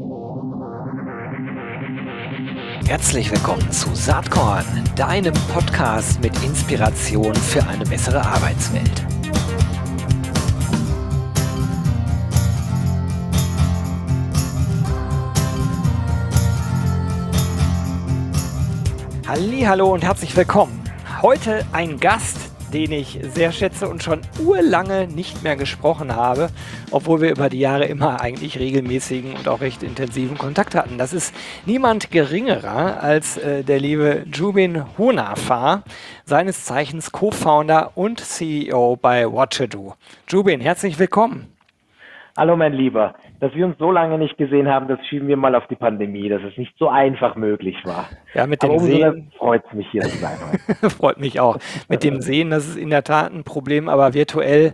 Herzlich willkommen zu Saatkorn, deinem Podcast mit Inspiration für eine bessere Arbeitswelt. Hallihallo und herzlich willkommen. Heute ein Gast, den ich sehr schätze und schon urlange nicht mehr gesprochen habe, obwohl wir über die Jahre immer eigentlich regelmäßigen und auch recht intensiven Kontakt hatten. Das ist niemand geringerer als der liebe Jubin Honafar, seines Zeichens Co-Founder und CEO bei Watchado. Jubin, herzlich willkommen. Hallo mein Lieber, dass wir uns so lange nicht gesehen haben, das schieben wir mal auf die Pandemie, dass es nicht so einfach möglich war. Ja, mit Aber dem umso mehr Sehen freut es mich hier zu sein heute. freut mich auch. Mit dem Sehen, das ist in der Tat ein Problem, aber virtuell,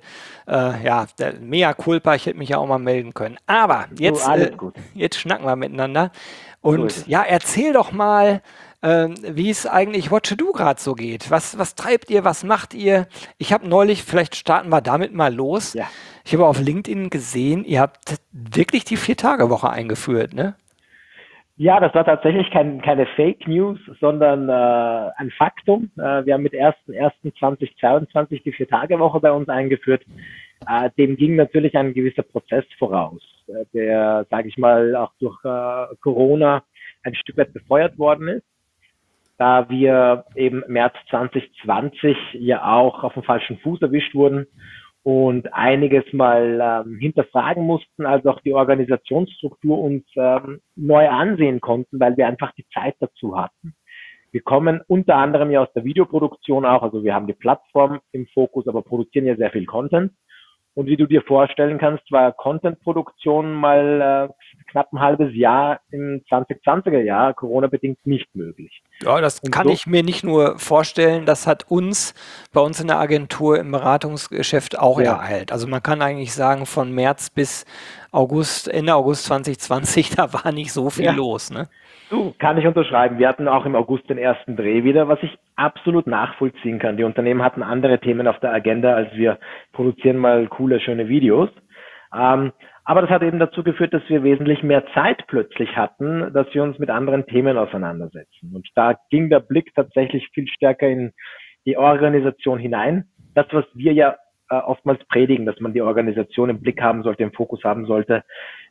mea culpa, ich hätte mich ja auch mal melden können. Aber jetzt, alles gut. jetzt schnacken wir miteinander. So Und ist es. ja, erzähl doch mal, wie es eigentlich Watchado gerade so geht. Was treibt ihr, was macht ihr? Ich habe neulich, vielleicht starten wir damit mal los. Ja. Ich habe auf LinkedIn gesehen, ihr habt wirklich die 4-Tage-Woche eingeführt, ne? Ja, das war tatsächlich keine Fake News, sondern ein Faktum. Wir haben mit 1.1.2022 die 4-Tage-Woche bei uns eingeführt. Dem ging natürlich ein gewisser Prozess voraus, der, sage ich mal, auch durch Corona ein Stück weit befeuert worden ist, da wir eben März 2020 ja auch auf dem falschen Fuß erwischt wurden und einiges mal hinterfragen mussten, also auch die Organisationsstruktur uns neu ansehen konnten, weil wir einfach die Zeit dazu hatten. Wir kommen unter anderem ja aus der Videoproduktion auch, also wir haben die Plattform im Fokus, aber produzieren ja sehr viel Content. Und wie du dir vorstellen kannst, war Content-Produktion mal knapp ein halbes Jahr im 2020er Jahr Corona-bedingt nicht möglich. Ja, das Und kann so, ich mir nicht nur vorstellen, das hat bei uns in der Agentur im Beratungsgeschäft auch ja, ereilt. Also man kann eigentlich sagen, von März bis August, Ende August 2020, da war nicht so viel ja, los, ne? du, kann ich unterschreiben. Wir hatten auch im August den ersten Dreh wieder, was ich absolut nachvollziehen kann. Die Unternehmen hatten andere Themen auf der Agenda, als wir produzieren mal coole, schöne Videos. Aber das hat eben dazu geführt, dass wir wesentlich mehr Zeit plötzlich hatten, dass wir uns mit anderen Themen auseinandersetzen. Und da ging der Blick tatsächlich viel stärker in die Organisation hinein. Das, was wir ja oftmals predigen, dass man die Organisation im Blick haben sollte, im Fokus haben sollte,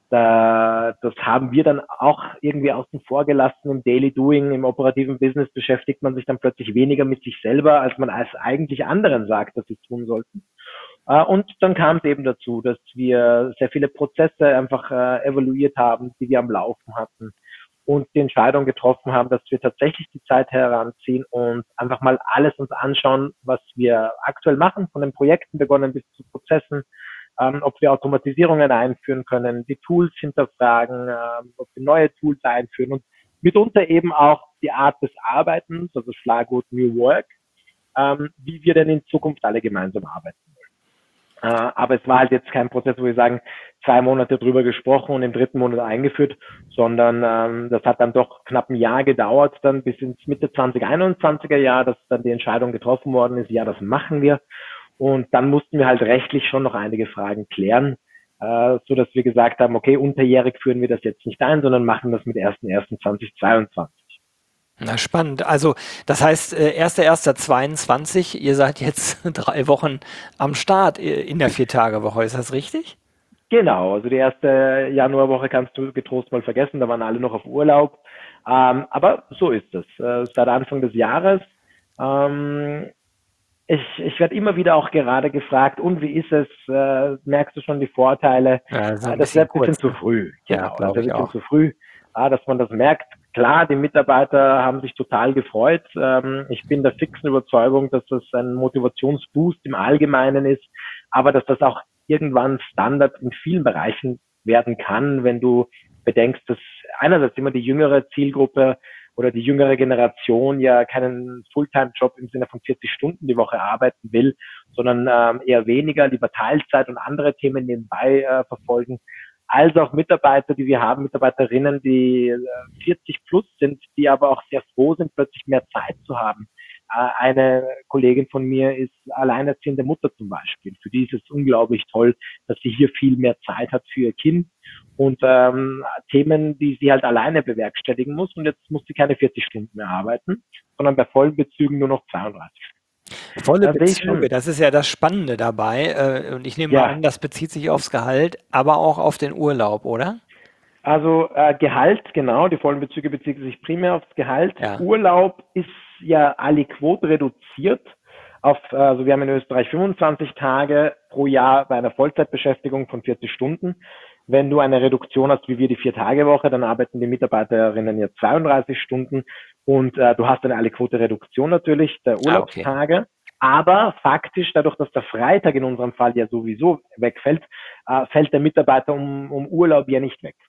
das haben wir dann auch irgendwie außen vor gelassen. Im Daily Doing, im operativen Business beschäftigt man sich dann plötzlich weniger mit sich selber, als man als eigentlich anderen sagt, dass sie es tun sollten. Und dann kam es eben dazu, dass wir sehr viele Prozesse einfach evaluiert haben, die wir am Laufen hatten und die Entscheidung getroffen haben, dass wir tatsächlich die Zeit heranziehen und einfach mal alles uns anschauen, was wir aktuell machen, von den Projekten begonnen bis zu Prozessen, ob wir Automatisierungen einführen können, die Tools hinterfragen, ob wir neue Tools einführen und mitunter eben auch die Art des Arbeitens, also Schlagwort New Work, wie wir denn in Zukunft alle gemeinsam arbeiten. Aber es war halt jetzt kein Prozess, wo wir sagen, 2 Monate drüber gesprochen und im 3. Monat eingeführt, sondern das hat dann doch knapp ein Jahr gedauert, dann bis ins Mitte 2021er Jahr, dass dann die Entscheidung getroffen worden ist, ja, das machen wir. Und dann mussten wir halt rechtlich schon noch einige Fragen klären, so dass wir gesagt haben, okay, unterjährig führen wir das jetzt nicht ein, sondern machen das mit 1.1.2022. Na, spannend. Also, das heißt, 1.1.22, ihr seid jetzt 3 Wochen am Start in der 4-Tage-Woche, ist das richtig? Genau, also die erste Januarwoche kannst du getrost mal vergessen, da waren alle noch auf Urlaub. Aber so ist es. Seit Anfang des Jahres. Ähm, ich werde immer wieder auch gerade gefragt, und wie ist es? Merkst du schon die Vorteile? Ja, so ein Das bisschen wäre ein bisschen kurz, zu ne? früh. Ja, Genau, das glaube wäre ich ein bisschen auch. zu früh, dass man das merkt. Klar, die Mitarbeiter haben sich total gefreut. Ich bin der fixen Überzeugung, dass das ein Motivationsboost im Allgemeinen ist, aber dass das auch irgendwann Standard in vielen Bereichen werden kann, wenn du bedenkst, dass einerseits immer die jüngere Zielgruppe oder die jüngere Generation ja keinen Fulltime-Job im Sinne von 40 Stunden die Woche arbeiten will, sondern eher weniger, lieber Teilzeit und andere Themen nebenbei verfolgen, als auch Mitarbeiter, die wir haben, Mitarbeiterinnen, die 40 plus sind, die aber auch sehr froh sind, plötzlich mehr Zeit zu haben. Eine Kollegin von mir ist alleinerziehende Mutter zum Beispiel. Für die ist es unglaublich toll, dass sie hier viel mehr Zeit hat für ihr Kind und Themen, die sie halt alleine bewerkstelligen muss. Und jetzt muss sie keine 40 Stunden mehr arbeiten, sondern bei vollen Bezügen nur noch 32 Stunden. Volle Da sehe ich Bezüge, schon, das ist ja das Spannende dabei. Und ich nehme mal ja, an, das bezieht sich aufs Gehalt, aber auch auf den Urlaub, oder? also Gehalt, genau, die vollen Bezüge beziehen sich primär aufs Gehalt. Ja. Urlaub ist ja aliquot reduziert auf, also wir haben in Österreich 25 Tage pro Jahr bei einer Vollzeitbeschäftigung von 40 Stunden. Wenn du eine Reduktion hast, wie wir die 4-Tage-Woche, dann arbeiten die Mitarbeiterinnen ja 32 Stunden und du hast eine aliquote Reduktion natürlich der Ah, okay. Urlaubstage. Aber faktisch, dadurch, dass der Freitag in unserem Fall ja sowieso wegfällt, fällt der Mitarbeiter um Urlaub ja nicht weg.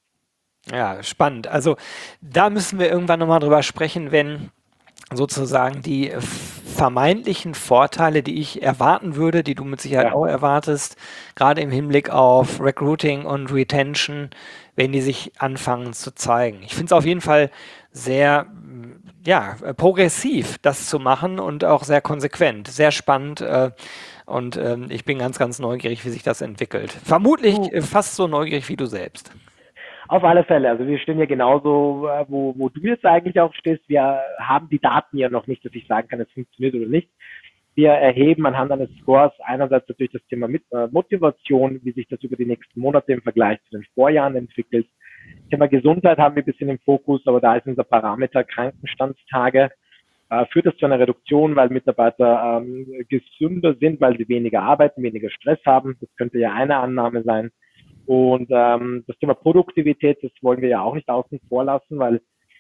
Ja, spannend. Also da müssen wir irgendwann nochmal drüber sprechen, wenn sozusagen die vermeintlichen Vorteile, die ich erwarten würde, die du mit Sicherheit Ja. auch erwartest, gerade im Hinblick auf Recruiting und Retention, wenn die sich anfangen zu zeigen. Ich finde es auf jeden Fall sehr, ja, progressiv, das zu machen und auch sehr konsequent, sehr spannend. Und ich bin ganz, ganz neugierig, wie sich das entwickelt. Vermutlich Du, fast so neugierig wie du selbst. auf alle Fälle. Also wir stehen ja genauso, wo du jetzt eigentlich auch stehst. Wir haben die Daten ja noch nicht, dass ich sagen kann, es funktioniert oder nicht. Wir erheben anhand eines Scores einerseits natürlich das Thema Motivation, wie sich das über die nächsten Monate im Vergleich zu den Vorjahren entwickelt. Thema Gesundheit haben wir ein bisschen im Fokus, aber da ist unser Parameter Krankenstandstage. Führt das zu einer Reduktion, weil Mitarbeiter gesünder sind, weil sie weniger arbeiten, weniger Stress haben. Das könnte ja eine Annahme sein. Und das Thema Produktivität, das wollen wir ja auch nicht außen vor lassen, weil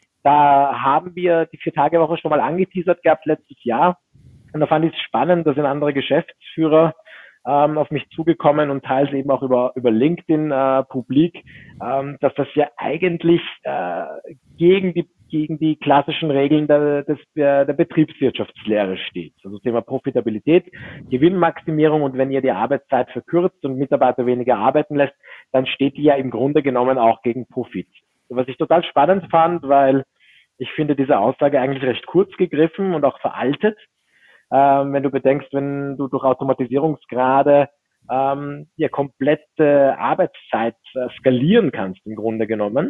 da haben wir die 4-Tage-Woche schon mal angeteasert gehabt letztes Jahr. Und da fand ich es spannend, da sind andere Geschäftsführer auf mich zugekommen und teils eben auch über LinkedIn publik, dass das ja eigentlich gegen die klassischen Regeln der Betriebswirtschaftslehre steht. Also Thema Profitabilität, Gewinnmaximierung, und wenn ihr die Arbeitszeit verkürzt und Mitarbeiter weniger arbeiten lässt, dann steht die ja im Grunde genommen auch gegen Profit. Was ich total spannend fand, weil ich finde diese Aussage eigentlich recht kurz gegriffen und auch veraltet. Wenn du bedenkst, wenn du durch Automatisierungsgrade ja komplette Arbeitszeit skalieren kannst im Grunde genommen,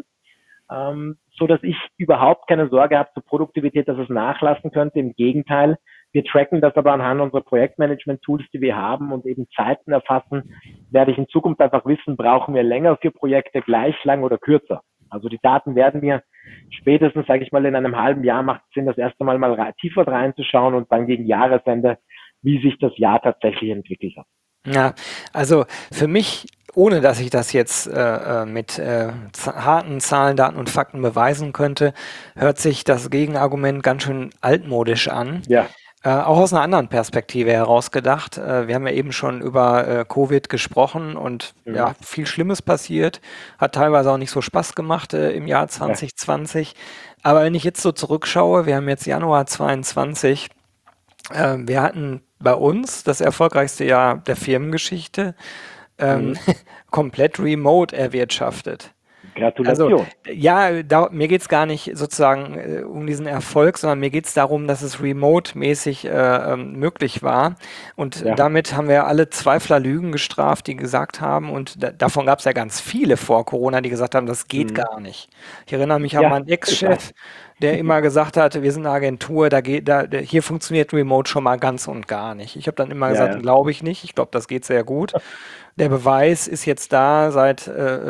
so dass ich überhaupt keine Sorge habe zur Produktivität, dass es nachlassen könnte. Im Gegenteil, wir tracken das aber anhand unserer Projektmanagement-Tools, die wir haben, und eben Zeiten erfassen, werde ich in Zukunft einfach wissen, brauchen wir länger für Projekte, gleich lang oder kürzer. Also die Daten werden mir spätestens, sage ich mal, in einem halben Jahr macht es Sinn, das erste Mal tiefer reinzuschauen und dann gegen Jahresende, wie sich das Jahr tatsächlich entwickelt hat. Ja, also für mich, ohne dass ich das jetzt mit harten Zahlen, Daten und Fakten beweisen könnte, hört sich das Gegenargument ganz schön altmodisch an. Ja, Auch aus einer anderen Perspektive heraus gedacht. Wir haben ja eben schon über Covid gesprochen und mhm. ja, viel Schlimmes passiert. Hat teilweise auch nicht so Spaß gemacht im Jahr Ja, 2020. Aber wenn ich jetzt so zurückschaue, wir haben jetzt Januar 22. Wir hatten bei uns das erfolgreichste Jahr der Firmengeschichte ähm, mhm. komplett remote erwirtschaftet. Also Gratulation. ja, mir geht's gar nicht sozusagen um diesen Erfolg, sondern mir geht's darum, dass es remote-mäßig möglich war. Und Ja, damit haben wir alle Zweifler Lügen gestraft, die gesagt haben, und davon gab es ja ganz viele vor Corona, die gesagt haben, das geht mhm. gar nicht. Ich erinnere mich an Ja, meinen Ex-Chef, der immer gesagt hatte, wir sind eine Agentur, hier funktioniert Remote schon mal ganz und gar nicht. Ich habe dann immer ja, gesagt, ja, glaube ich nicht. Ich glaube, das geht sehr gut. Der Beweis ist jetzt da seit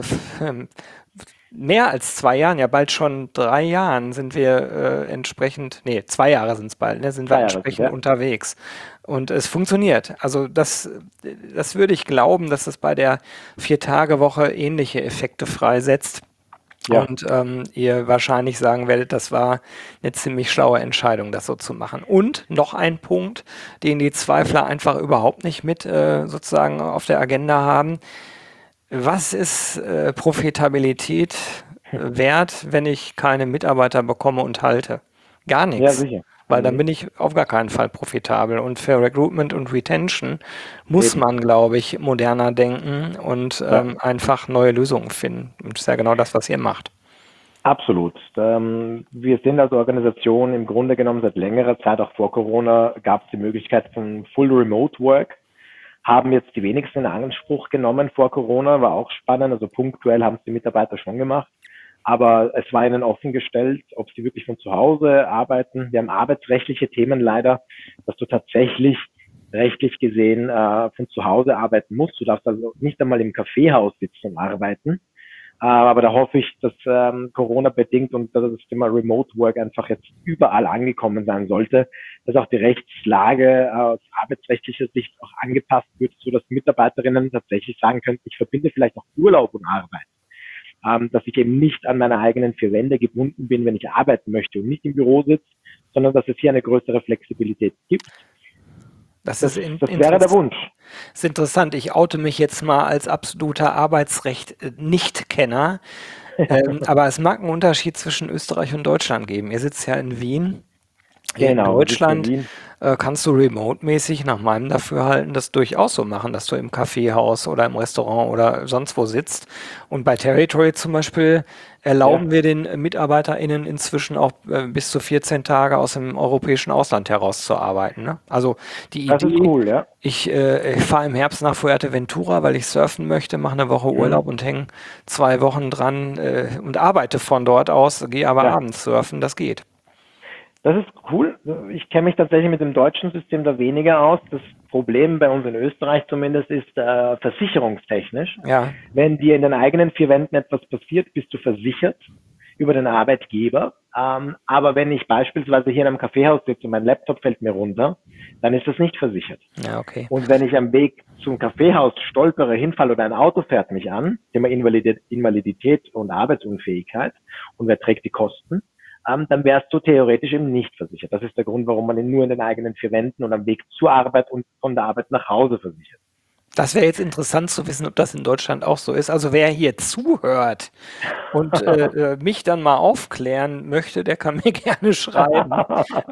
mehr als 2 Jahren, ja bald schon 3 Jahren sind wir entsprechend, nee, 2 Jahre sind es bald, ne, sind wir 2 Jahre sind, entsprechend ja. unterwegs. Und es funktioniert. Also das würde ich glauben, dass es bei der 4-Tage-Woche ähnliche Effekte freisetzt. Ja, Und ihr wahrscheinlich sagen werdet, das war eine ziemlich schlaue Entscheidung, das so zu machen. Und noch ein Punkt, den die Zweifler einfach überhaupt nicht mit sozusagen auf der Agenda haben. Was ist Profitabilität wert, wenn ich keine Mitarbeiter bekomme und halte? Gar ja, nichts, sicher. weil dann Mhm. bin ich auf gar keinen Fall profitabel. Und für Recruitment und Retention muss Eben. man, glaube ich, moderner denken und Ja, einfach neue Lösungen finden. Und das ist ja genau das, was ihr macht. absolut. Wir sind als Organisation im Grunde genommen seit längerer Zeit, auch vor Corona, gab es die Möglichkeit von Full Remote Work. haben jetzt die wenigsten in Anspruch genommen vor Corona, war auch spannend, also punktuell haben es die Mitarbeiter schon gemacht. Aber es war ihnen offen gestellt, ob sie wirklich von zu Hause arbeiten. Wir haben arbeitsrechtliche Themen leider, dass du tatsächlich rechtlich gesehen von zu Hause arbeiten musst. Du darfst also nicht einmal im Kaffeehaus sitzen und arbeiten. Aber da hoffe ich, dass Corona bedingt und dass das Thema Remote Work einfach jetzt überall angekommen sein sollte, dass auch die Rechtslage aus arbeitsrechtlicher Sicht auch angepasst wird, so dass Mitarbeiterinnen tatsächlich sagen können, ich verbinde vielleicht auch Urlaub und Arbeit. Dass ich eben nicht an meine eigenen vier Wände gebunden bin, wenn ich arbeiten möchte und nicht im Büro sitze, sondern dass es hier eine größere Flexibilität gibt. Das Das ist wäre der Wunsch. ist interessant. Ich oute mich jetzt mal als absoluter Arbeitsrecht-Nicht-Kenner. Aber es mag einen Unterschied zwischen Österreich und Deutschland geben. Ihr sitzt ja in Wien. Hier in Genau, wir sitzen in Deutschland Wien. kannst du remote-mäßig nach meinem Dafürhalten das durchaus so machen, dass du im Kaffeehaus oder im Restaurant oder sonst wo sitzt. Und bei Territory zum Beispiel erlauben Ja, wir den MitarbeiterInnen inzwischen auch bis zu 14 Tage aus dem europäischen Ausland heraus zu arbeiten. Ne? Also die das ist Idee, cool, ja. ich fahre im Herbst nach Fuerteventura, weil ich surfen möchte, mache eine Woche Mhm. Urlaub und hänge 2 Wochen dran und arbeite von dort aus, gehe aber Ja, abends surfen, das geht. das ist cool. Ich kenne mich tatsächlich mit dem deutschen System da weniger aus. Das Problem bei uns in Österreich zumindest ist versicherungstechnisch. Ja. Wenn dir in den eigenen vier Wänden etwas passiert, bist du versichert über den Arbeitgeber. Aber wenn ich beispielsweise hier in einem Kaffeehaus sitze und mein Laptop fällt mir runter, dann ist das nicht versichert. Ja, okay. Und wenn ich am Weg zum Kaffeehaus stolpere, hinfalle oder ein Auto fährt mich an, Thema Invalidität und Arbeitsunfähigkeit, und wer trägt die Kosten, dann wärst du theoretisch eben nicht versichert. Das ist der Grund, warum man ihn nur in den eigenen vier Wänden und am Weg zur Arbeit und von der Arbeit nach Hause versichert. Das wäre jetzt interessant zu wissen, ob das in Deutschland auch so ist. Also wer hier zuhört und mich dann mal aufklären möchte, der kann mir gerne schreiben.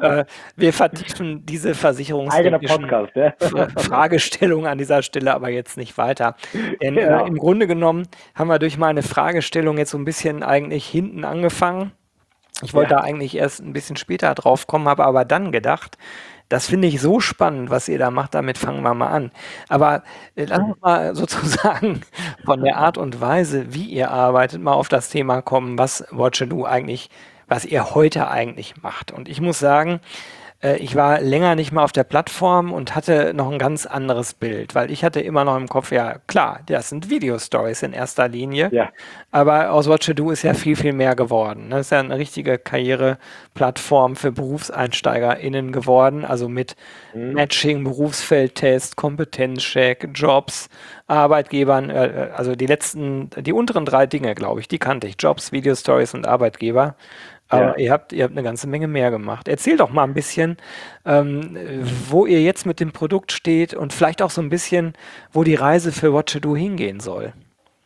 Wir vertiefen diese Eigener versicherungstechnischen Podcast, ja. Fragestellungen an dieser Stelle aber jetzt nicht weiter. Denn Ja, im Grunde genommen haben wir durch meine Fragestellung jetzt so ein bisschen eigentlich hinten angefangen. Ich wollte ja. da eigentlich erst ein bisschen später drauf kommen, habe aber dann gedacht, das finde ich so spannend, was ihr da macht, damit fangen wir mal an. Aber lass uns mal sozusagen von der Art und Weise, wie ihr arbeitet, mal auf das Thema kommen, was Watchadoo eigentlich, was ihr heute eigentlich macht. Und ich muss sagen, ich war länger nicht mehr auf der Plattform und hatte noch ein ganz anderes Bild, weil ich hatte immer noch im Kopf, ja klar, das sind Video-Stories in erster Linie, Ja. aber aus Watchadoo ist ja viel, viel mehr geworden. Das ist ja eine richtige Karriereplattform für BerufseinsteigerInnen geworden, also mit Mhm. Matching, Berufsfeldtest, Kompetenzcheck, Jobs, Arbeitgebern, also die unteren 3 Dinge, glaube ich, die kannte ich. Jobs, Video-Stories und Arbeitgeber. Aber Ja. ihr habt eine ganze Menge mehr gemacht. Erzähl doch mal ein bisschen, ähm, wo ihr jetzt mit dem Produkt steht und vielleicht auch so ein bisschen, wo die Reise für Watchadoo hingehen soll.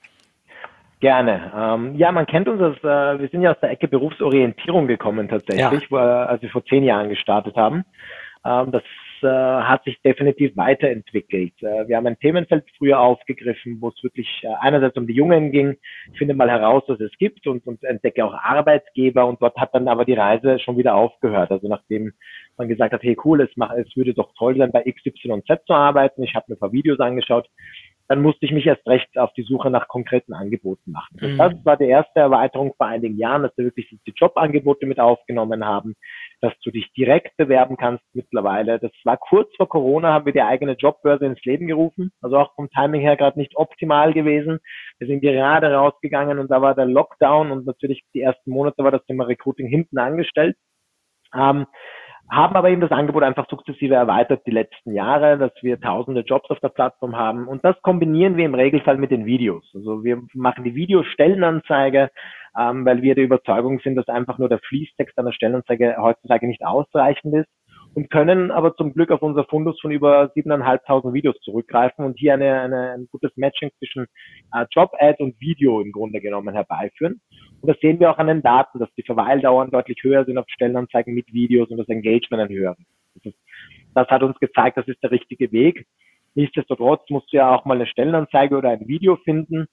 Gerne. Ja, man kennt uns wir sind ja aus der Ecke Berufsorientierung gekommen Ja. tatsächlich, als wir vor 10 Jahren gestartet haben. Das hat sich definitiv weiterentwickelt. Wir haben ein Themenfeld früher aufgegriffen, wo es wirklich einerseits um die Jungen ging, finde mal heraus, was es gibt und entdecke auch Arbeitgeber, und dort hat dann aber die Reise schon wieder aufgehört. Also nachdem man gesagt hat, hey cool, es würde doch toll sein, bei XYZ zu arbeiten. Ich habe mir ein paar Videos angeschaut, dann musste ich mich erst recht auf die Suche nach konkreten Angeboten machen. Das Mhm. war die erste Erweiterung vor einigen Jahren, dass wir wirklich die Jobangebote mit aufgenommen haben, dass du dich direkt bewerben kannst mittlerweile. Das war kurz vor Corona, haben wir die eigene Jobbörse ins Leben gerufen, also auch vom Timing her gerade nicht optimal gewesen. Wir sind gerade rausgegangen und da war der Lockdown und natürlich die ersten Monate war das Thema Recruiting hinten angestellt. Ähm, Haben aber eben das Angebot einfach sukzessive erweitert die letzten Jahre, dass wir tausende Jobs auf der Plattform haben, und das kombinieren wir im Regelfall mit den Videos. Also wir machen die Videostellenanzeige, weil wir der Überzeugung sind, dass einfach nur der Fließtext einer Stellenanzeige heutzutage nicht ausreichend ist, und können aber zum Glück auf unser Fundus von über 7.500 Videos zurückgreifen und hier ein gutes Matching zwischen Job-Ad und Video im Grunde genommen herbeiführen. Und das sehen wir auch an den Daten, dass die Verweildauern deutlich höher sind auf Stellenanzeigen mit Videos und das Engagement ein höheres. Das hat uns gezeigt, das ist der richtige Weg. Nichtsdestotrotz musst du ja auch mal eine Stellenanzeige oder ein Video finden.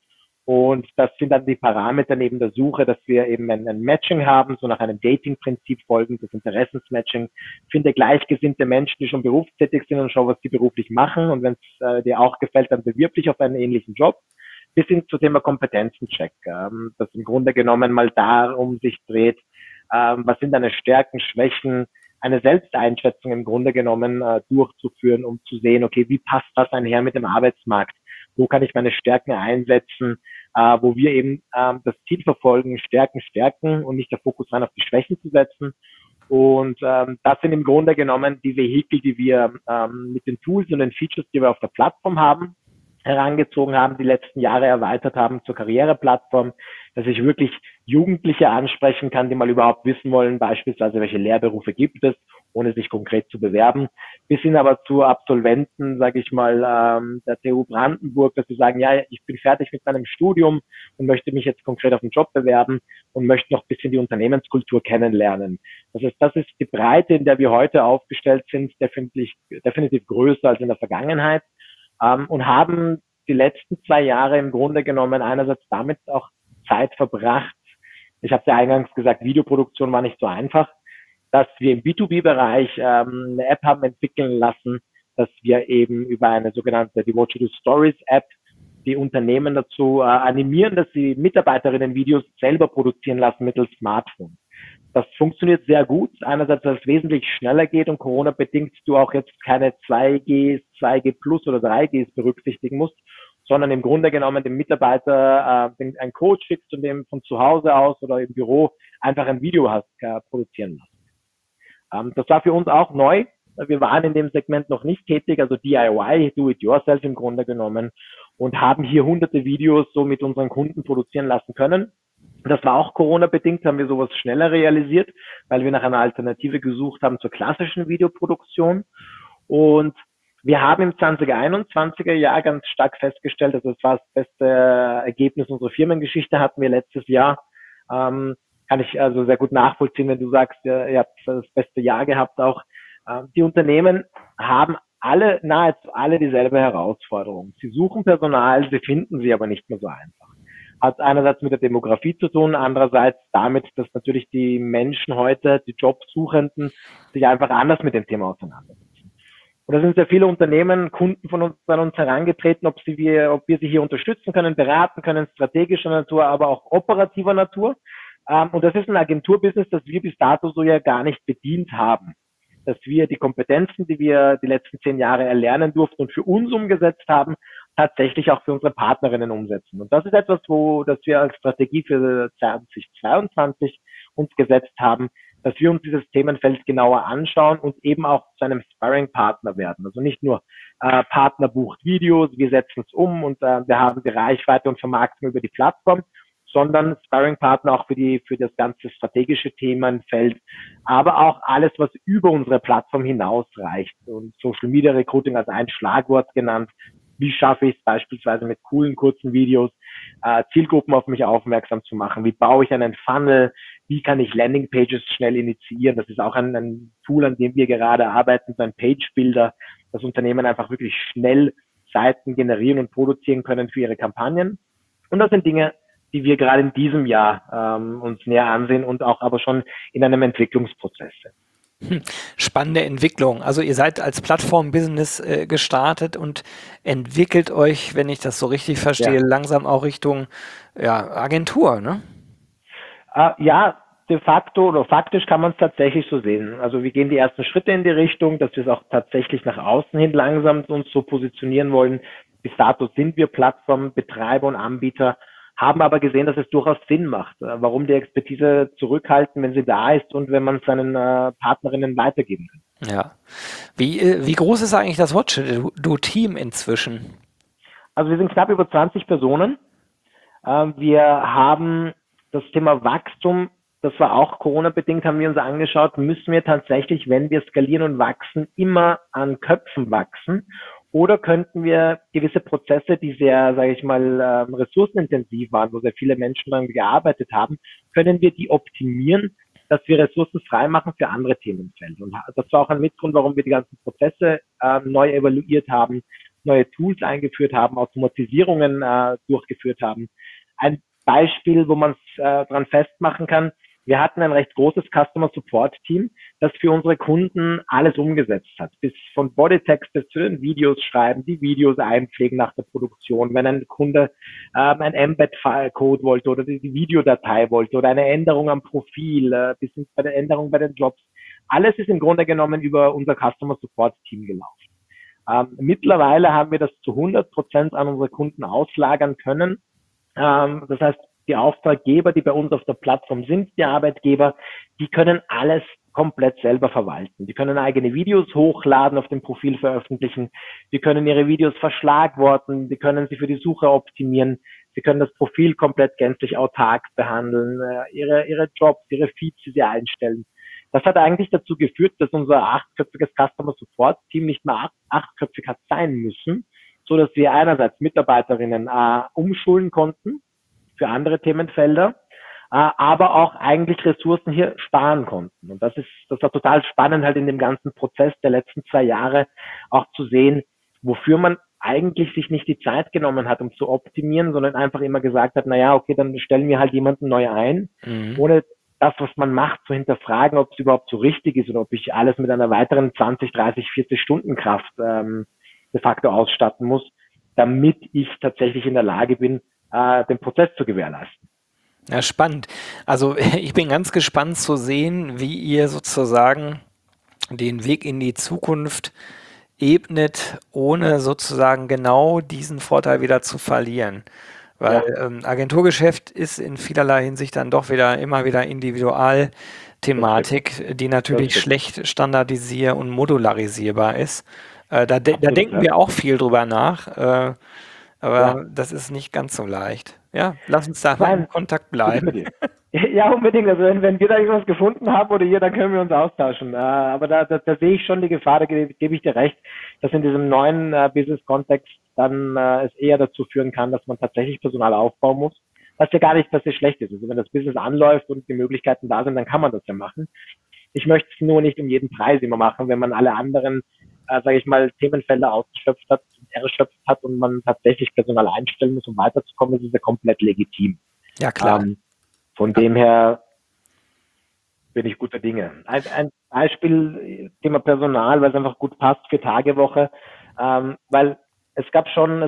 Und das sind dann die Parameter neben der Suche, dass wir eben ein Matching haben, so nach einem Dating-Prinzip folgend, das Interessensmatching. Finde gleichgesinnte Menschen, die schon berufstätig sind und schau, was die beruflich machen. Und wenn es dir auch gefällt, dann bewirb dich auf einen ähnlichen Job. Bis hin zum Thema Kompetenzencheck, das im Grunde genommen mal darum sich dreht, was sind deine Stärken, Schwächen, eine Selbsteinschätzung im Grunde genommen durchzuführen, um zu sehen, okay, wie passt das einher mit dem Arbeitsmarkt? Wo kann ich meine Stärken einsetzen? Wo wir eben das Ziel verfolgen, Stärken stärken und nicht der Fokus rein auf die Schwächen zu setzen. Und das sind im Grunde genommen die Vehikel, die wir mit den Tools und den Features, die wir auf der Plattform haben, herangezogen haben, die letzten Jahre erweitert haben zur Karriereplattform, dass ich wirklich Jugendliche ansprechen kann, die mal überhaupt wissen wollen, beispielsweise welche Lehrberufe gibt es, ohne sich konkret zu bewerben, bis hin aber zu Absolventen, sage ich mal, der TU Brandenburg, dass sie sagen, ja, ich bin fertig mit meinem Studium und möchte mich jetzt konkret auf den Job bewerben und möchte noch ein bisschen die Unternehmenskultur kennenlernen. Das ist die Breite, in der wir heute aufgestellt sind, definitiv größer als in der Vergangenheit, und haben die letzten 2 Jahre im Grunde genommen einerseits damit auch Zeit verbracht. Ich habe ja eingangs gesagt, Videoproduktion war nicht so einfach, dass wir im B2B-Bereich eine App haben entwickeln lassen, dass wir eben über eine sogenannte die What You Do Stories App die Unternehmen dazu animieren, dass sie Mitarbeiterinnen Videos selber produzieren lassen mittels Smartphone. Das funktioniert sehr gut. Einerseits, weil es wesentlich schneller geht und Corona-bedingt du auch jetzt keine 2Gs, 2G Plus oder 3Gs berücksichtigen musst, sondern im Grunde genommen dem Mitarbeiter ein Code schickst und dem von zu Hause aus oder im Büro einfach ein Video hast produzieren lassen. Das war für uns auch neu. Wir waren in dem Segment noch nicht tätig, also DIY, Do It Yourself im Grunde genommen, und haben hier hunderte Videos so mit unseren Kunden produzieren lassen können. Das war auch Corona-bedingt, haben wir sowas schneller realisiert, weil wir nach einer Alternative gesucht haben zur klassischen Videoproduktion. Und wir haben im 2021er Jahr ganz stark festgestellt, also es war das beste Ergebnis unserer Firmengeschichte, hatten wir letztes Jahr. Kann ich also sehr gut nachvollziehen, wenn du sagst, ihr habt das beste Jahr gehabt auch. Die Unternehmen haben nahezu alle dieselbe Herausforderung. Sie suchen Personal, sie finden sie aber nicht mehr so einfach. Hat einerseits mit der Demografie zu tun, andererseits damit, dass natürlich die Menschen heute, die Jobsuchenden, sich einfach anders mit dem Thema auseinandersetzen. Und da sind sehr viele Unternehmen, Kunden von uns an uns herangetreten, ob wir sie hier unterstützen können, beraten können, strategischer Natur, aber auch operativer Natur. Und das ist ein Agenturbusiness, das wir bis dato so ja gar nicht bedient haben. Dass wir die Kompetenzen, die wir die letzten 10 Jahre erlernen durften und für uns umgesetzt haben, tatsächlich auch für unsere Partnerinnen umsetzen. Und das ist etwas, das wir als Strategie für 2022 uns gesetzt haben, dass wir uns dieses Themenfeld genauer anschauen und eben auch zu einem Sparring-Partner werden. Also nicht nur Partner bucht Videos, wir setzen es um und wir haben die Reichweite und Vermarktung über die Plattform, sondern Sparring-Partner auch für das ganze strategische Themenfeld, aber auch alles, was über unsere Plattform hinausreicht. Und Social Media Recruiting als ein Schlagwort genannt. Wie schaffe ich es beispielsweise mit coolen, kurzen Videos, Zielgruppen auf mich aufmerksam zu machen? Wie baue ich einen Funnel? Wie kann ich Landingpages schnell initiieren? Das ist auch ein Tool, an dem wir gerade arbeiten, so ein Page-Builder, dass Unternehmen einfach wirklich schnell Seiten generieren und produzieren können für ihre Kampagnen. Und das sind Dinge, die wir gerade in diesem Jahr uns näher ansehen und auch aber schon in einem Entwicklungsprozess sind. Spannende Entwicklung. Also ihr seid als Plattform-Business gestartet und entwickelt euch, wenn ich das so richtig verstehe, langsam auch Richtung Agentur, ne? Ja, de facto oder faktisch kann man es tatsächlich so sehen. Also wir gehen die ersten Schritte in die Richtung, dass wir es auch tatsächlich nach außen hin langsam uns so positionieren wollen. Bis dato sind wir Plattformbetreiber und Anbieter, haben aber gesehen, dass es durchaus Sinn macht. Warum die Expertise zurückhalten, wenn sie da ist und wenn man es seinen Partnerinnen weitergeben kann. Ja. Wie groß ist eigentlich das What You Do Team inzwischen? Also wir sind knapp über 20 Personen. Wir haben das Thema Wachstum, das war auch Corona-bedingt, haben wir uns angeschaut, müssen wir tatsächlich, wenn wir skalieren und wachsen, immer an Köpfen wachsen? Oder könnten wir gewisse Prozesse, die sehr, sage ich mal, ressourcenintensiv waren, wo sehr viele Menschen daran gearbeitet haben, können wir die optimieren, dass wir Ressourcen freimachen für andere Themenfelder? Und das war auch ein Mitgrund, warum wir die ganzen Prozesse neu evaluiert haben, neue Tools eingeführt haben, Automatisierungen durchgeführt haben, ein Beispiel, wo man es dran festmachen kann. Wir hatten ein recht großes Customer Support Team, das für unsere Kunden alles umgesetzt hat. Bis von Bodytext bis zu den Videos schreiben, die Videos einpflegen nach der Produktion. Wenn ein Kunde ein Embed-File-Code wollte oder die Videodatei wollte oder eine Änderung am Profil, bis hin bei der Änderung bei den Jobs. Alles ist im Grunde genommen über unser Customer Support Team gelaufen. Mittlerweile haben wir das zu 100% an unsere Kunden auslagern können. Das heißt, die Auftraggeber, die bei uns auf der Plattform sind, die Arbeitgeber, die können alles komplett selber verwalten. Die können eigene Videos hochladen, auf dem Profil veröffentlichen. Die können ihre Videos verschlagworten. Die können sie für die Suche optimieren. Sie können das Profil komplett gänzlich autark behandeln, ihre Jobs, ihre Feeds, die sie einstellen. Das hat eigentlich dazu geführt, dass unser 8-köpfiges Customer Support Team nicht mehr 8-köpfig hat sein müssen, so dass wir einerseits Mitarbeiterinnen umschulen konnten für andere Themenfelder, aber auch eigentlich Ressourcen hier sparen konnten. Und das war total spannend halt in dem ganzen Prozess der letzten 2 Jahre auch zu sehen, wofür man eigentlich sich nicht die Zeit genommen hat, um zu optimieren, sondern einfach immer gesagt hat, naja, okay, dann stellen wir halt jemanden neu ein, ohne das, was man macht, zu hinterfragen, ob es überhaupt so richtig ist oder ob ich alles mit einer weiteren 20, 30, 40 Stunden Kraft de facto ausstatten muss, damit ich tatsächlich in der Lage bin, den Prozess zu gewährleisten. Ja, spannend. Also ich bin ganz gespannt zu sehen, wie ihr sozusagen den Weg in die Zukunft ebnet, ohne sozusagen genau diesen Vorteil wieder zu verlieren. Weil Agenturgeschäft ist in vielerlei Hinsicht dann doch immer wieder Individualthematik, die natürlich schlecht standardisier- und modularisierbar ist. Da denken wir auch viel drüber nach, aber das ist nicht ganz so leicht. Ja, lass uns da mal in Kontakt bleiben. Ja, unbedingt. Also wenn wir da irgendwas gefunden haben oder ihr, dann können wir uns austauschen. Aber da sehe ich schon die Gefahr, da gebe ich dir recht, dass in diesem neuen Business-Kontext dann es eher dazu führen kann, dass man tatsächlich Personal aufbauen muss, was ja gar nicht, dass es schlecht ist. Also wenn das Business anläuft und die Möglichkeiten da sind, dann kann man das ja machen. Ich möchte es nur nicht um jeden Preis immer machen, wenn man alle anderen, sage ich mal, Themenfelder ausgeschöpft hat, erschöpft hat und man tatsächlich Personal einstellen muss, um weiterzukommen, ist es ja komplett legitim. Ja, klar. Von dem her bin ich guter Dinge. Ein Beispiel, Thema Personal, weil es einfach gut passt, 4-Tage-Woche, weil es gab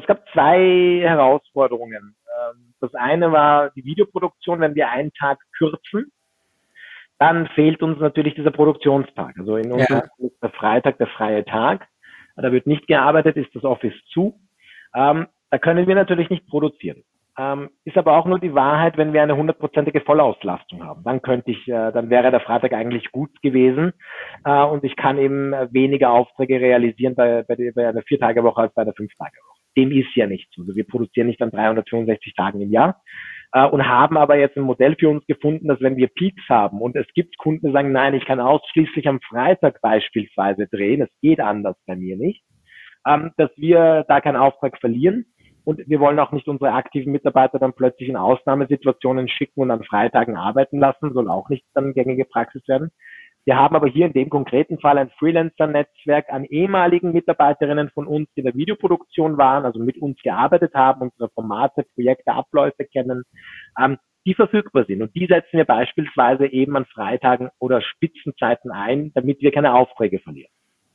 2 Herausforderungen. Das eine war die Videoproduktion, wenn wir einen Tag kürzen, dann fehlt uns natürlich dieser Produktionstag. Also in unserem ist der Freitag der freie Tag. Da wird nicht gearbeitet, ist das Office zu. Da können wir natürlich nicht produzieren. Ist aber auch nur die Wahrheit, wenn wir eine 100%ige Vollauslastung haben. Dann dann wäre der Freitag eigentlich gut gewesen und ich kann eben weniger Aufträge realisieren bei einer 4-Tage-Woche als bei einer 5-Tage-Woche. Dem ist ja nicht so. Also wir produzieren nicht an 365 Tagen im Jahr und haben aber jetzt ein Modell für uns gefunden, dass wenn wir Peaks haben und es gibt Kunden, die sagen, nein, ich kann ausschließlich am Freitag beispielsweise drehen, es geht anders bei mir nicht, dass wir da keinen Auftrag verlieren. Und wir wollen auch nicht unsere aktiven Mitarbeiter dann plötzlich in Ausnahmesituationen schicken und an Freitagen arbeiten lassen, soll auch nicht dann gängige Praxis werden. Wir haben aber hier in dem konkreten Fall ein Freelancer-Netzwerk an ehemaligen Mitarbeiterinnen von uns, die in der Videoproduktion waren, also mit uns gearbeitet haben, unsere Formate, Projekte, Abläufe kennen, die verfügbar sind. Und die setzen wir beispielsweise eben an Freitagen oder Spitzenzeiten ein, damit wir keine Aufträge verlieren.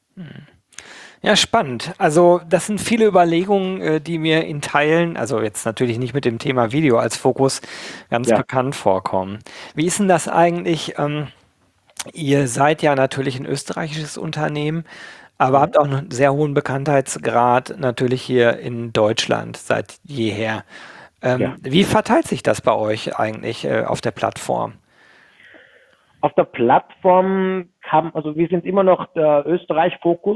Ja, spannend. Also das sind viele Überlegungen, die mir in Teilen, also jetzt natürlich nicht mit dem Thema Video als Fokus, ganz bekannt vorkommen. Wie ist denn das eigentlich? Ihr seid ja natürlich ein österreichisches Unternehmen, aber habt auch einen sehr hohen Bekanntheitsgrad natürlich hier in Deutschland seit jeher. Wie verteilt sich das bei euch eigentlich auf der Plattform? Auf der Plattform also wir sind immer noch der Österreich-Fokus,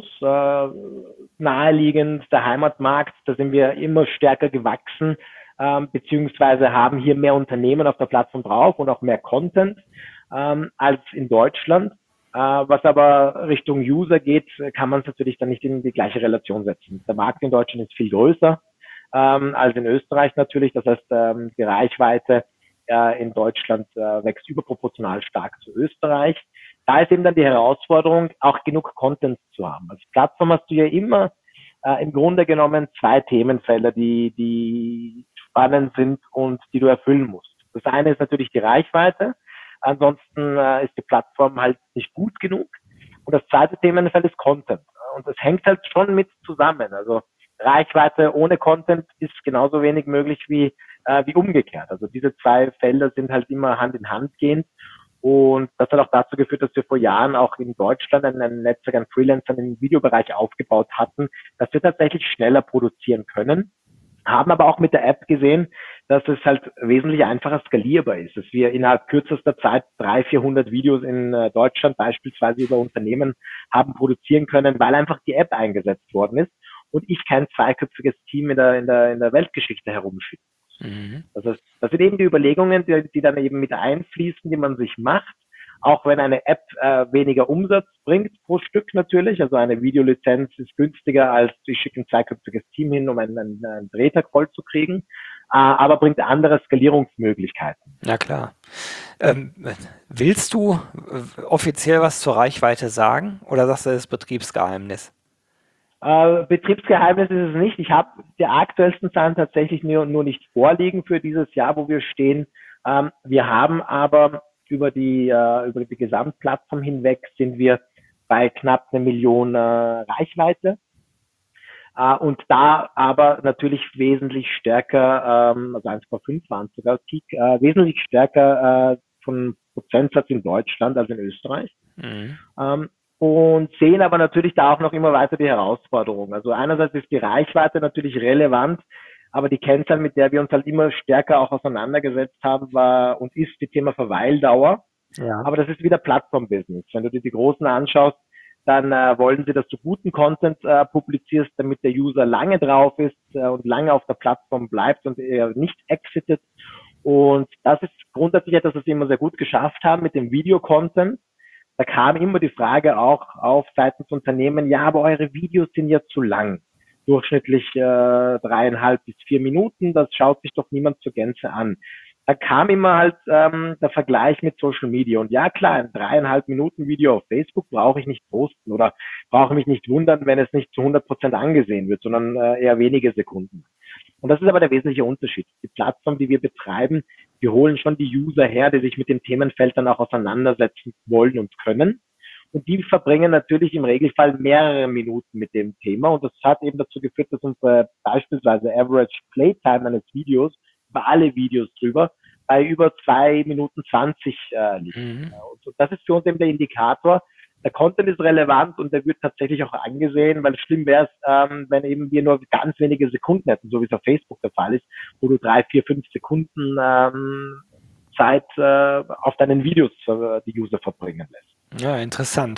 naheliegend der Heimatmarkt, da sind wir immer stärker gewachsen, beziehungsweise haben hier mehr Unternehmen auf der Plattform drauf und auch mehr Content als in Deutschland. Was aber Richtung User geht, kann man es natürlich dann nicht in die gleiche Relation setzen. Der Markt in Deutschland ist viel größer als in Österreich natürlich, das heißt die Reichweite in Deutschland wächst überproportional stark zu Österreich. Da ist eben dann die Herausforderung, auch genug Content zu haben. Als Plattform hast du ja immer im Grunde genommen 2 Themenfelder, die spannend sind und die du erfüllen musst. Das eine ist natürlich die Reichweite. Ansonsten ist die Plattform halt nicht gut genug. Und das zweite Themenfeld ist Content. Und das hängt halt schon mit zusammen. Also Reichweite ohne Content ist genauso wenig möglich wie umgekehrt. Also diese zwei Felder sind halt immer Hand in Hand gehend. Und das hat auch dazu geführt, dass wir vor Jahren auch in Deutschland ein Netzwerk an Freelancern im Videobereich aufgebaut hatten, dass wir tatsächlich schneller produzieren können. Haben aber auch mit der App gesehen, dass es halt wesentlich einfacher skalierbar ist, dass wir innerhalb kürzester Zeit 300, 400 Videos in Deutschland beispielsweise über Unternehmen haben produzieren können, weil einfach die App eingesetzt worden ist und ich kein zweiköpfiges Team in der Weltgeschichte herumschicke. Das heißt, das sind eben die Überlegungen, die dann eben mit einfließen, die man sich macht. Auch wenn eine App weniger Umsatz bringt pro Stück natürlich, also eine Videolizenz ist günstiger als ich schicke ein zweiköpfiges Team hin, um einen Drehtag voll zu kriegen, aber bringt andere Skalierungsmöglichkeiten. Ja, klar. Ähm, Willst du offiziell was zur Reichweite sagen oder sagst du das ist Betriebsgeheimnis? Betriebsgeheimnis ist es nicht. Ich habe die aktuellsten Zahlen tatsächlich nur nicht vorliegen für dieses Jahr, wo wir stehen. Wir haben aber über die Gesamtplattform hinweg sind wir bei knapp 1 Million Reichweite. Und da aber natürlich wesentlich stärker, also 1,5 waren sogar Peak, wesentlich stärker von Prozentsatz in Deutschland als in Österreich. Und sehen aber natürlich da auch noch immer weiter die Herausforderungen. Also einerseits ist die Reichweite natürlich relevant, aber die Kennzahl, mit der wir uns halt immer stärker auch auseinandergesetzt haben, war und ist die Thema Verweildauer. Ja. Aber das ist wieder Plattform-Business. Wenn du dir die Großen anschaust, dann wollen sie, dass du guten Content publizierst, damit der User lange drauf ist und lange auf der Plattform bleibt und er nicht exitet. Und das ist grundsätzlich etwas, was wir immer sehr gut geschafft haben mit dem Video-Content. Da kam immer die Frage auch auf seitens Unternehmen, ja, aber eure Videos sind ja zu lang. Durchschnittlich 3,5 bis 4 Minuten, das schaut sich doch niemand zur Gänze an. Da kam immer halt der Vergleich mit Social Media. Und ja, klar, ein 3,5 Minuten Video auf Facebook brauche ich nicht posten oder brauche mich nicht wundern, wenn es nicht zu 100% angesehen wird, sondern eher wenige Sekunden. Und das ist aber der wesentliche Unterschied. Die Plattform, die wir betreiben, wir holen schon die User her, die sich mit dem Themenfeld dann auch auseinandersetzen wollen und können. Und die verbringen natürlich im Regelfall mehrere Minuten mit dem Thema. Und das hat eben dazu geführt, dass unsere beispielsweise Average Playtime eines Videos über alle Videos drüber bei über 2 Minuten 20 liegt. Und das ist für uns eben der Indikator. Der Content ist relevant und der wird tatsächlich auch angesehen, weil schlimm wäre es, wenn eben wir nur ganz wenige Sekunden hätten, so wie es auf Facebook der Fall ist, wo du 3, 4, 5 Sekunden Zeit auf deinen Videos die User verbringen lässt. Ja, interessant.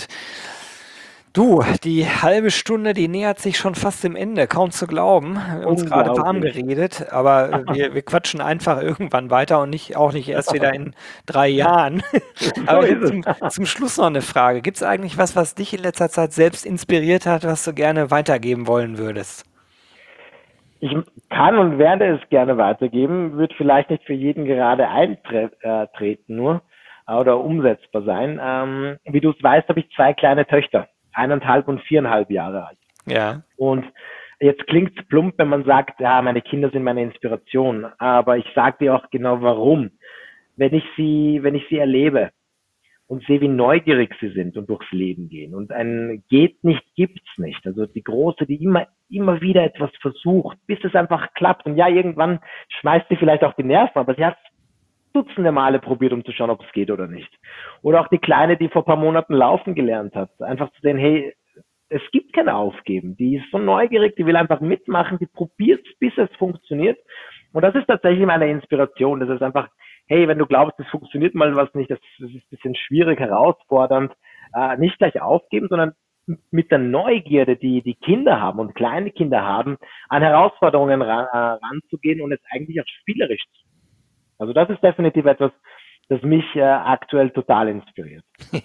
Du, die halbe Stunde, die nähert sich schon fast dem Ende, kaum zu glauben. Wir haben uns gerade warm geredet, aber wir quatschen einfach irgendwann weiter und auch nicht erst wieder in 3 Jahren. Aber jetzt zum Schluss noch eine Frage. Gibt es eigentlich was dich in letzter Zeit selbst inspiriert hat, was du gerne weitergeben wollen würdest? Ich kann und werde es gerne weitergeben, wird vielleicht nicht für jeden gerade eintreten nur oder umsetzbar sein. Wie du es weißt, habe ich 2 kleine Töchter. 1,5 und 4,5 Jahre alt. Ja. Und jetzt klingt es plump, wenn man sagt, ja, meine Kinder sind meine Inspiration. Aber ich sage dir auch genau warum. Wenn ich sie erlebe und sehe, wie neugierig sie sind und durchs Leben gehen und ein geht nicht, gibt's nicht. Also die Große, die immer wieder etwas versucht, bis es einfach klappt. Und ja, irgendwann schmeißt sie vielleicht auch die Nerven, aber sie hat Dutzende Male probiert, um zu schauen, ob es geht oder nicht. Oder auch die Kleine, die vor ein paar Monaten laufen gelernt hat. Einfach zu sehen, hey, es gibt kein Aufgeben. Die ist so neugierig, die will einfach mitmachen, die probiert es, bis es funktioniert. Und das ist tatsächlich meine Inspiration. Das ist einfach, hey, wenn du glaubst, es funktioniert mal was nicht, das ist ein bisschen schwierig, herausfordernd, nicht gleich aufgeben, sondern mit der Neugierde, die Kinder haben und kleine Kinder haben, an Herausforderungen ranzugehen und es eigentlich auch spielerisch zu machen. Also das ist definitiv etwas, das mich aktuell total inspiriert.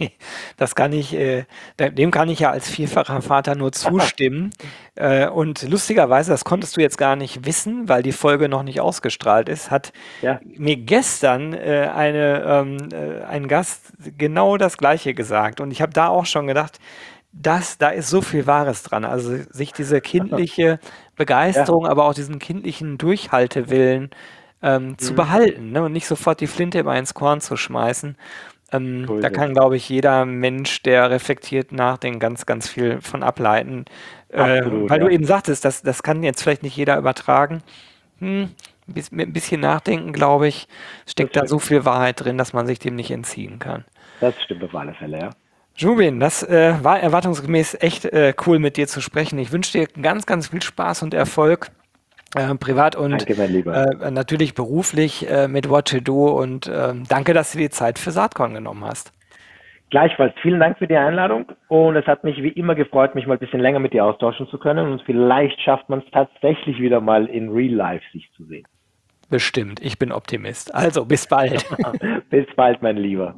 Dem kann ich ja als vierfacher Vater nur zustimmen. Und lustigerweise, das konntest du jetzt gar nicht wissen, weil die Folge noch nicht ausgestrahlt ist, hat mir gestern ein Gast genau das Gleiche gesagt. Und ich habe da auch schon gedacht, da ist so viel Wahres dran. Also sich diese kindliche Ja, Begeisterung, aber auch diesen kindlichen Durchhaltewillen zu mhm. behalten, ne? Und nicht sofort die Flinte immer ins Korn zu schmeißen. So Da ist es. kann, glaube ich, jeder Mensch, der reflektiert nachdenkt, ganz, ganz viel von ableiten. Absolut, Weil du ja. eben sagtest, das kann jetzt vielleicht nicht jeder übertragen. Mit ein bisschen Nachdenken, glaube ich, Das steckt da so stimmt. viel Wahrheit drin, dass man sich dem nicht entziehen kann. Das stimmt auf alle Fälle, ja. Jubin, das war erwartungsgemäß echt cool mit dir zu sprechen. Ich wünsche dir ganz, ganz viel Spaß und Erfolg, privat und Danke, mein Lieber. natürlich beruflich mit What to Do und danke, dass du dir die Zeit für Saatkorn genommen hast. Gleichfalls vielen Dank für die Einladung und es hat mich wie immer gefreut, mich mal ein bisschen länger mit dir austauschen zu können und vielleicht schafft man es tatsächlich wieder mal in Real Life sich zu sehen. Bestimmt, ich bin Optimist. Also, bis bald. Bis bald, mein Lieber.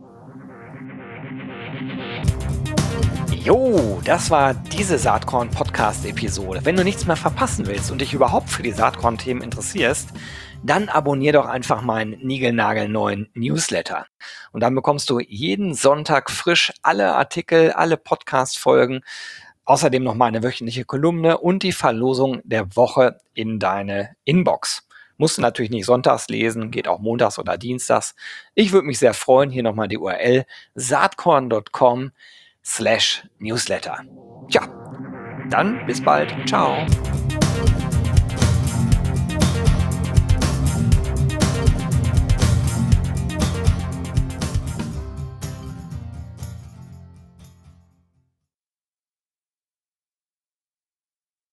Jo, das war diese Saatkorn-Podcast-Episode. Wenn du nichts mehr verpassen willst und dich überhaupt für die Saatkorn-Themen interessierst, dann abonnier doch einfach meinen niegelnagelneuen Newsletter. Und dann bekommst du jeden Sonntag frisch alle Artikel, alle Podcast-Folgen, außerdem noch meine wöchentliche Kolumne und die Verlosung der Woche in deine Inbox. Musst du natürlich nicht sonntags lesen, geht auch montags oder dienstags. Ich würde mich sehr freuen. Hier nochmal die URL saatkorn.com/Newsletter. Tja, dann bis bald. Ciao.